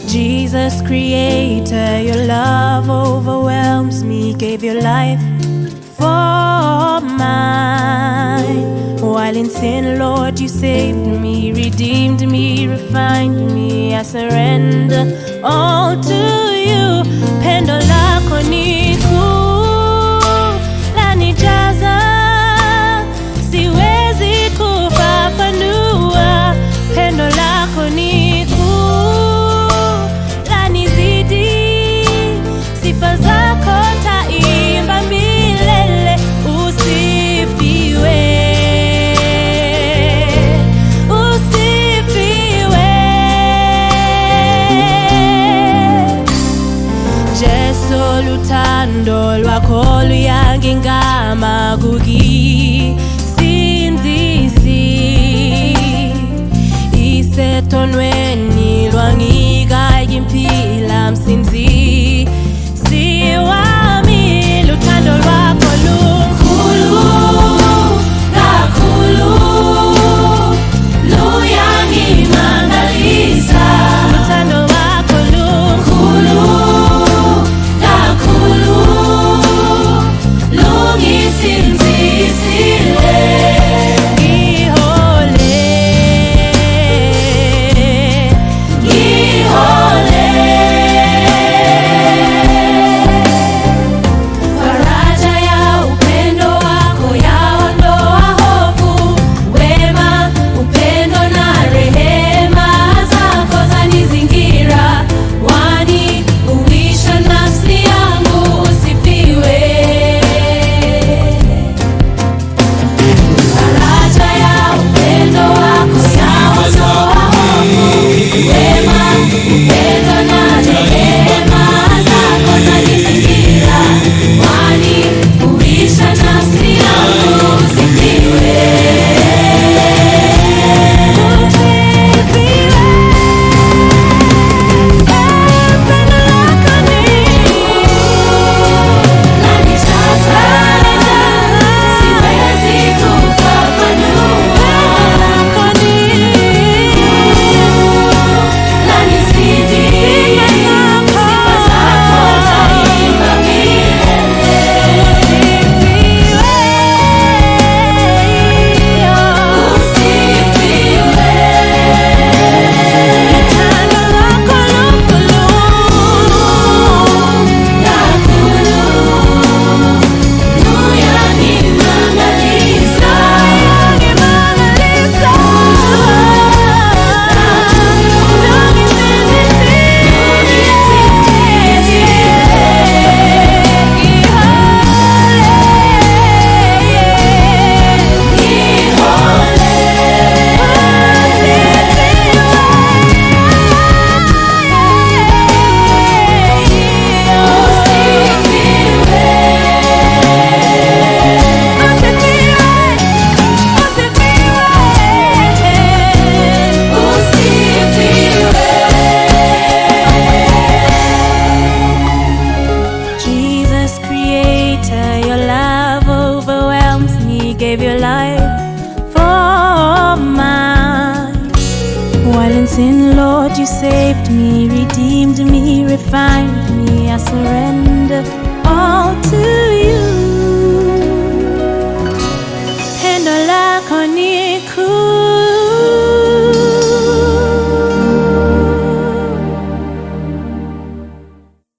Jesus, creator, your love overwhelms me. Gave your life for mine. While in sin, Lord, you saved me, redeemed me, refined me. I surrender all to you. Pendo lako ni kuu, lanijaza, siwezi kufafanua. Pendo lako ni kuu, lanizidi, sifa zako taimba milele. Usifiwe, usifiwe. Jesu lutando lwakho luyanginga amagugi sinzisi, isetonweni lwangiga yimpila msinzi. Si wami lutando lwakho lukhulu kakhulu, luyangimangalisa. Lutando lwakho lukhulu kakhulu, lungisinzisile. Gave your life for mine. While in sin, Lord, you saved me, redeemed me, refined me.